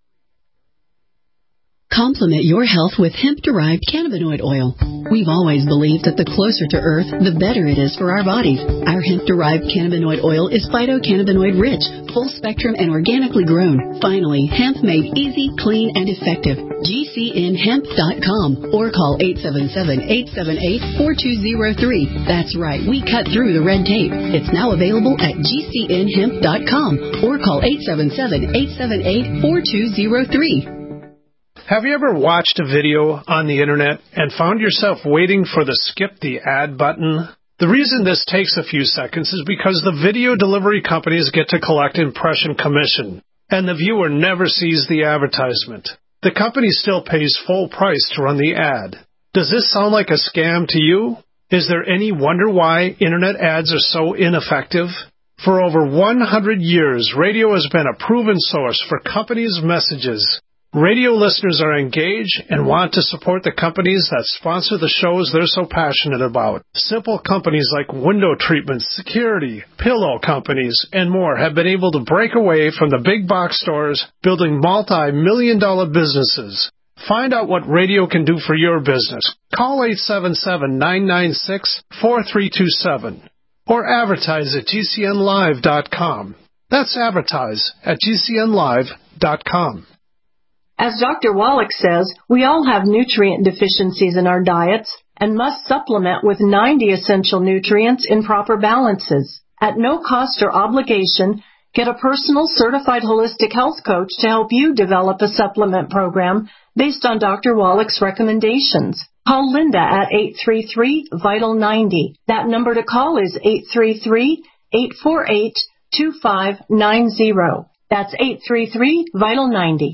Complement your health with hemp-derived cannabinoid oil. We've always believed that the closer to Earth, the better it is for our bodies. Our hemp-derived cannabinoid oil is phytocannabinoid-rich, full-spectrum, and organically grown. Finally, hemp made easy, clean, and effective. G C N hemp dot com or call eight seven seven, eight seven eight, four two zero three. That's right, we cut through the red tape. It's now available at G C N hemp dot com or call eight seven seven, eight seven eight, four two zero three. Have you ever watched a video on the internet and found yourself waiting for the skip the ad button? The reason this takes a few seconds is because the video delivery companies get to collect impression commission, and the viewer never sees the advertisement. The company still pays full price to run the ad. Does this sound like a scam to you? Is there any wonder why internet ads are so ineffective? For over one hundred years, radio has been a proven source for companies' messages. Radio listeners are engaged and want to support the companies that sponsor the shows they're so passionate about. Simple companies like window treatments, security, pillow companies, and more have been able to break away from the big box stores, building multi-million dollar businesses. Find out what radio can do for your business. Call eight seven seven, nine nine six, four three two seven or advertise at G C N live dot com. That's advertise at G C N live dot com. As Doctor Wallach says, we all have nutrient deficiencies in our diets and must supplement with ninety essential nutrients in proper balances. At no cost or obligation, get a personal certified holistic health coach to help you develop a supplement program based on Doctor Wallach's recommendations. Call Linda at eight three three, vital ninety. That number to call is eight three three, eight four eight, two five nine zero. That's eight three three, vital ninety.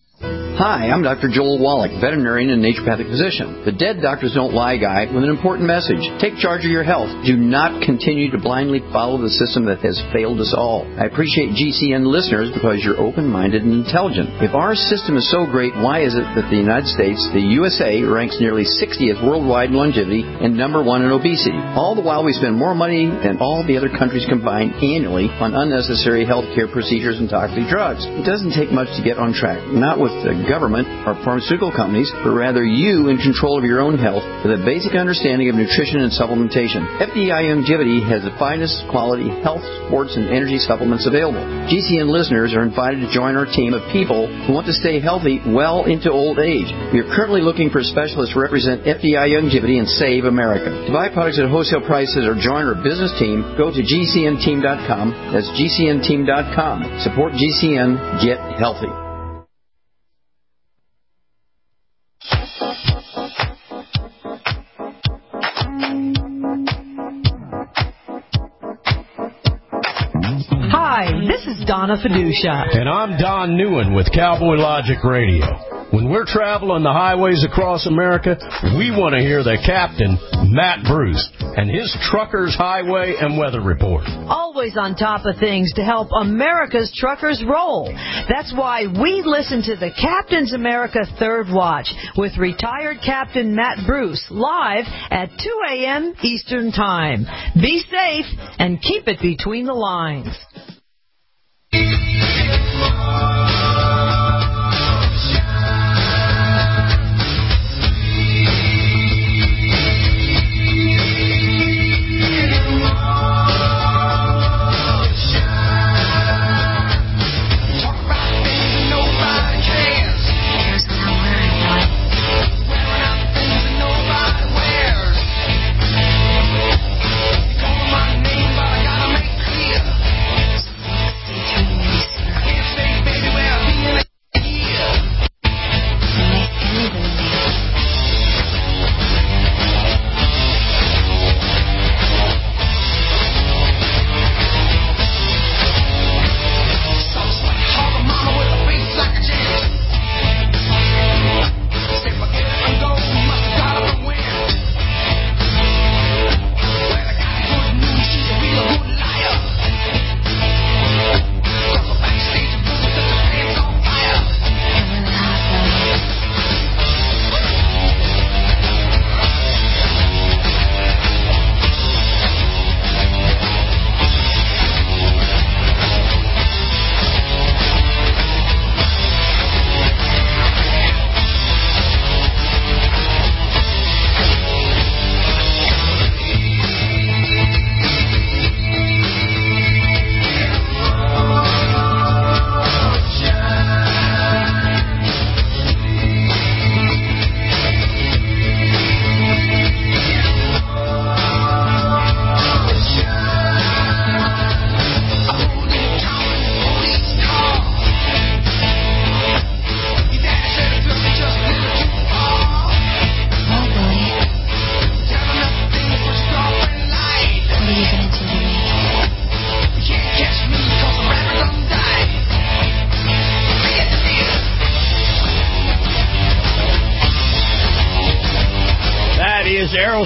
Hi, I'm Doctor Joel Wallach, veterinarian and naturopathic physician, the Dead Doctors Don't Lie guy with an important message. Take charge of your health. Do not continue to blindly follow the system that has failed us all. I appreciate G C N listeners because you're open-minded and intelligent. If our system is so great, why is it that the United States, the U S A, ranks nearly sixtieth worldwide in longevity and number one in obesity? All the while we spend more money than all the other countries combined annually on unnecessary health care procedures and toxic drugs. It doesn't take much to get on track, not with the government or pharmaceutical companies, but rather you in control of your own health with a basic understanding of nutrition and supplementation. F D I Longevity has the finest quality health, sports, and energy supplements available. G C N listeners are invited to join our team of people who want to stay healthy well into old age. We are currently looking for specialists to represent F D I Longevity and Save America. To buy products at wholesale prices or join our business team, go to G C N team dot com. That's G C N team dot com. Support G C N. Get healthy. Hi, this is Donna Fiducia. And I'm Don Newen with Cowboy Logic Radio. When we're traveling the highways across America, we want to hear the captain, Matt Bruce, and his Truckers Highway and Weather Report. Always on top of things to help America's truckers roll. That's why we listen to the Captain's America Third Watch with retired Captain Matt Bruce live at two a.m. Eastern Time. Be safe and keep it between the lines. Yeah.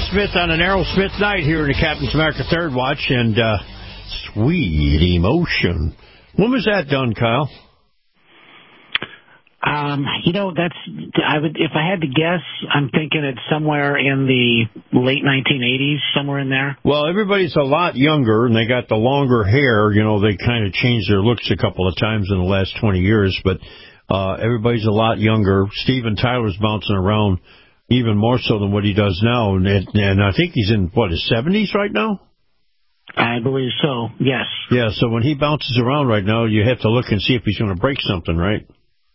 Aerosmith on an Aerosmith night here in the Captain's America Third Watch, and uh, Sweet Emotion. When was that done, Kyle? Um, you know, that's, I would, if I had to guess, I'm thinking it's somewhere in the late nineteen eighties, somewhere in there. Well, everybody's a lot younger, and they got the longer hair. You know, they kind of changed their looks a couple of times in the last twenty years, but uh, everybody's a lot younger. Steven Tyler's bouncing around even more so than what he does now, and, and I think he's in, what, his seventies right now? I believe so, yes. Yeah, so when he bounces around right now, you have to look and see if he's going to break something, right?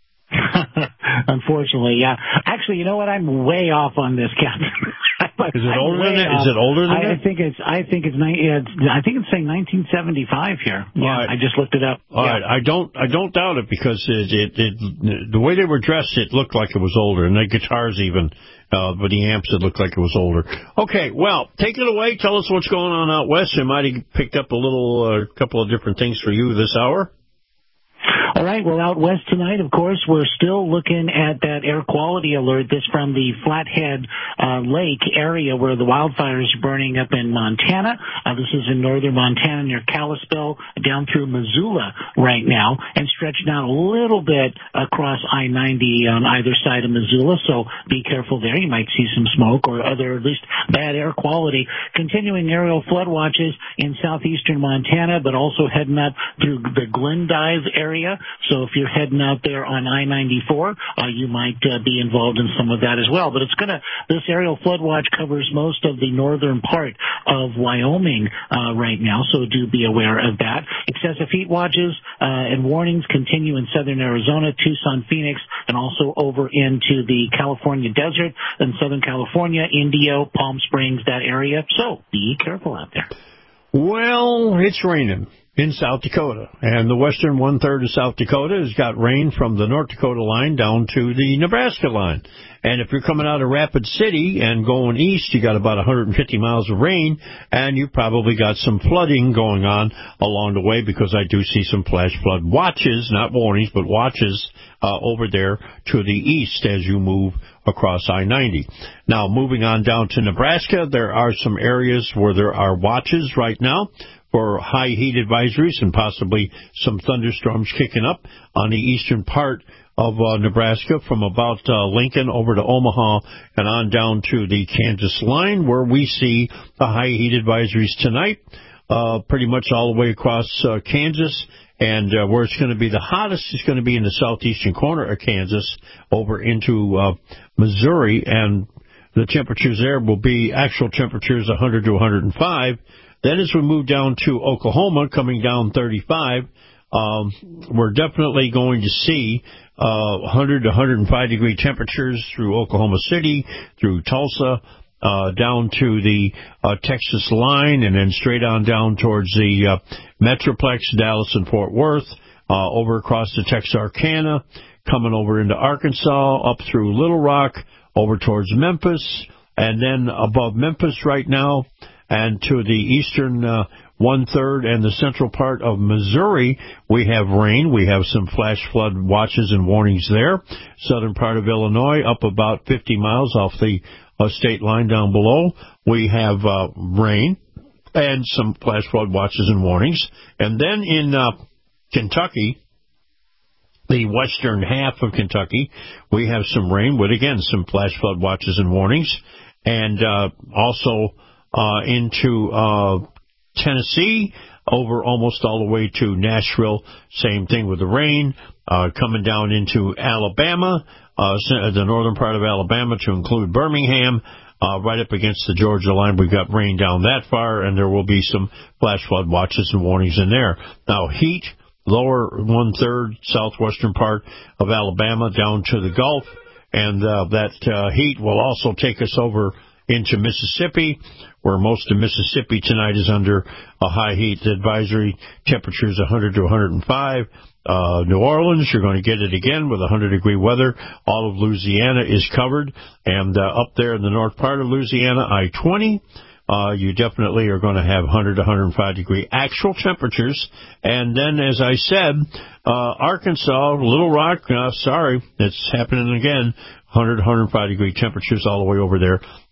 Unfortunately, yeah. Actually, you know what? I'm way off on this, Captain. Is it I'm older than that? off. Is it older than I, that? I think it's. I think it's. it's I think it's saying nineteen seventy-five here. Yeah, right. I just looked it up. All yeah. right, I don't. I don't doubt it because it, it, it. The way they were dressed, it looked like it was older, and the guitars even. Uh, but the amps, it looked like it was older. Okay, well, take it away. Tell us what's going on out west. I might have picked up a little, a uh, couple of different things for you this hour. All right, well, out west tonight, of course, we're still looking at that air quality alert. This from the Flathead uh, Lake area where the wildfires are burning up in Montana. Uh, this is in northern Montana near Kalispell, down through Missoula right now, and stretching out a little bit across I ninety on either side of Missoula, so be careful there. You might see some smoke or other, at least bad air quality. Continuing aerial flood watches in southeastern Montana, but also heading up through the Glendive area. So if you're heading out there on I ninety-four, uh, you might uh, be involved in some of that as well. But it's going to, this aerial flood watch covers most of the northern part of Wyoming uh, right now, so do be aware of that. Excessive heat watches uh, and warnings continue in southern Arizona, Tucson, Phoenix, and also over into the California desert and Southern California, Indio, Palm Springs, that area. So be careful out there. Well, it's raining in South Dakota, and the western one-third of South Dakota has got rain from the North Dakota line down to the Nebraska line. And if you're coming out of Rapid City and going east, you got about one hundred fifty miles of rain, and you probably got some flooding going on along the way because I do see some flash flood watches, not warnings, but watches uh, over there to the east as you move across I ninety. Now, moving on down to Nebraska, there are some areas where there are watches right now for high heat advisories and possibly some thunderstorms kicking up on the eastern part of uh, Nebraska from about uh, Lincoln over to Omaha and on down to the Kansas line, where we see the high heat advisories tonight, uh, pretty much all the way across uh, Kansas. And uh, where it's going to be the hottest is going to be in the southeastern corner of Kansas over into uh, Missouri, and the temperatures there will be actual temperatures one hundred to one hundred five. Then as we move down to Oklahoma, coming down thirty-five, um, we're definitely going to see uh, one hundred to one hundred five degree temperatures through Oklahoma City, through Tulsa, uh, down to the uh, Texas line, and then straight on down towards the uh, Metroplex, Dallas and Fort Worth, uh, over across the Texarkana, coming over into Arkansas, up through Little Rock, over towards Memphis, and then above Memphis right now, and to the eastern uh, one-third and the central part of Missouri, we have rain. We have some flash flood watches and warnings there. Southern part of Illinois, up about fifty miles off the uh, state line down below, we have uh, rain and some flash flood watches and warnings. And then in uh, Kentucky, the western half of Kentucky, we have some rain with, again, some flash flood watches and warnings. And uh, also uh, into uh, Tennessee, over almost all the way to Nashville, same thing with the rain. Uh, coming down into Alabama, uh, the northern part of Alabama to include Birmingham, uh, right up against the Georgia line. We've got rain down that far, and there will be some flash flood watches and warnings in there. Now, heat, lower one-third southwestern part of Alabama down to the Gulf, and uh, that uh, heat will also take us over into Mississippi, where most of Mississippi tonight is under a high heat advisory. Temperatures one hundred to one hundred five. Uh, New Orleans, you're going to get it again with one hundred degree weather. All of Louisiana is covered. And uh, up there in the north part of Louisiana, I twenty, uh, you definitely are going to have one hundred to one hundred five degree actual temperatures. And then, as I said, uh, Arkansas, Little Rock, uh, sorry, it's happening again. one hundred to one hundred five degree temperatures all the way over there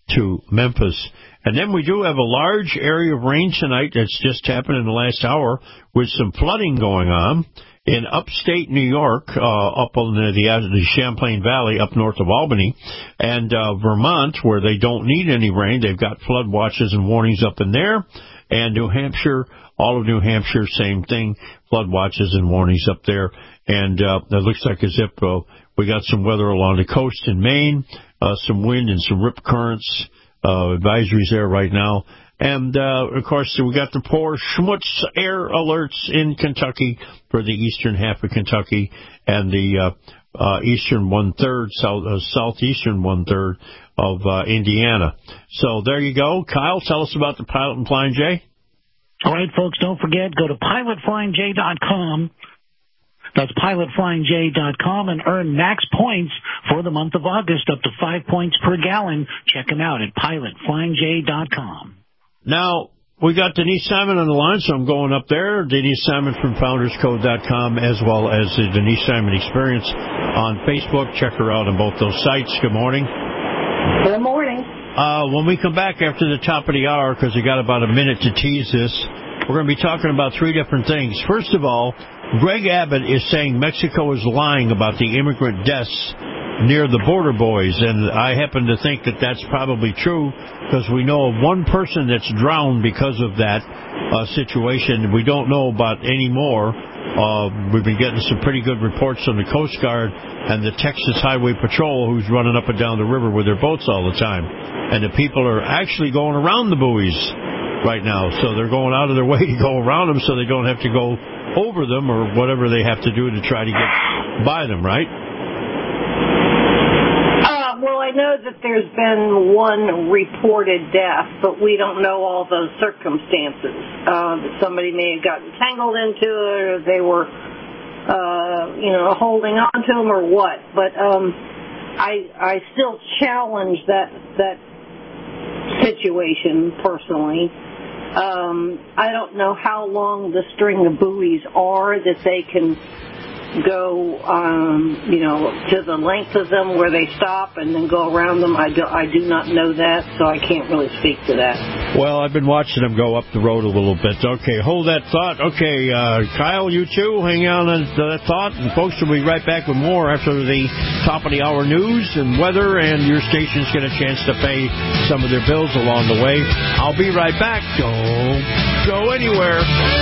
to Memphis. And then we do have a large area of rain tonight that's just happened in the last hour with some flooding going on in upstate New York, uh, up on the, the, the Champlain Valley, up north of Albany, and uh, Vermont, where they don't need any rain. They've got flood watches and warnings up in there. And New Hampshire, all of New Hampshire, same thing, flood watches and warnings up there. And uh, it looks like as if uh, we got some weather along the coast in Maine, uh, some wind and some rip currents, uh, advisories there right now. And, uh, of course, we got the poor schmutz air alerts in Kentucky for the eastern half of Kentucky and the uh, uh, eastern one-third, south, uh, southeastern one-third of uh, Indiana. So there you go. Kyle, tell us about the Pilot and Flying J. All right, folks, don't forget, go to pilot flying j dot com. That's pilot flying j dot com and earn max points for the month of August, up to five points per gallon. Check them out at pilot flying j dot com. Now, we got Denise Simon on the line, so I'm going up there. Denise Simon from founders code dot com, as well as the Denise Simon Experience on Facebook. Check her out on both those sites. Good morning. Good morning. Uh, when we come back after the top of the hour, because we got about a minute to tease this, we're going to be talking about three different things. First of all, Greg Abbott is saying Mexico is lying about the immigrant deaths near the border boys, and I happen to think that that's probably true because we know of one person that's drowned because of that uh, situation. We don't know about any more. Uh, we've been getting some pretty good reports from the Coast Guard and the Texas Highway Patrol, who's running up and down the river with their boats all the time. And the people are actually going around the buoys right now, so they're going out of their way to go around them so they don't have to go over them or whatever they have to do to try to get by them, right? Uh, well, I know that there's been one reported death, but we don't know all those circumstances. Uh, that somebody may have gotten tangled into it, or they were, uh, you know, holding on to them, or what. But um, I, I still challenge that that situation personally. Um, I don't know how long the string of buoys are that they can go, um, you know, to the length of them where they stop and then go around them. I do, I do not know that, so I can't really speak to that. Well, I've been watching them go up the road a little bit. Okay, hold that thought. Okay, uh, Kyle, you too, hang on to that thought. And folks, we'll be right back with more after the top of the hour news and weather, and your station's get a chance to pay some of their bills along the way. I'll be right back. Don't go anywhere.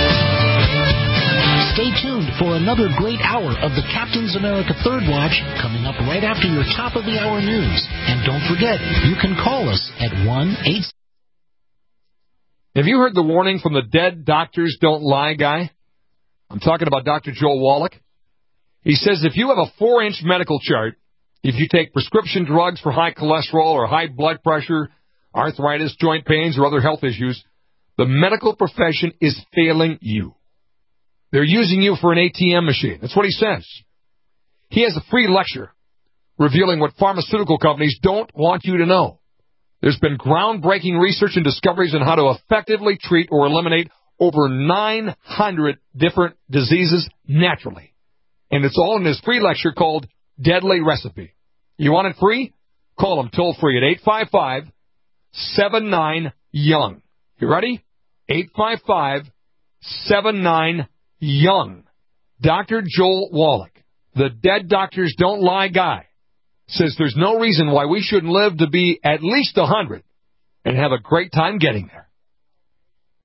Stay tuned for another great hour of the Captain's America Third Watch coming up right after your top of the hour news. And don't forget, you can call us at one eight. Have you heard the warning from the Dead Doctors Don't Lie guy? I'm talking about Doctor Joel Wallach. He says if you have a four-inch medical chart, if you take prescription drugs for high cholesterol or high blood pressure, arthritis, joint pains, or other health issues, the medical profession is failing you. They're using you for an A T M machine. That's what he says. He has a free lecture revealing what pharmaceutical companies don't want you to know. There's been groundbreaking research and discoveries on how to effectively treat or eliminate over nine hundred different diseases naturally. And it's all in his free lecture called Deadly Recipe. You want it free? Call him toll free at eight five five, seven nine, young. You ready? eight five five, seven nine, young. Doctor Joel Wallach, the Dead Doctors Don't Lie guy, says there's no reason why we shouldn't live to be at least one hundred and have a great time getting there.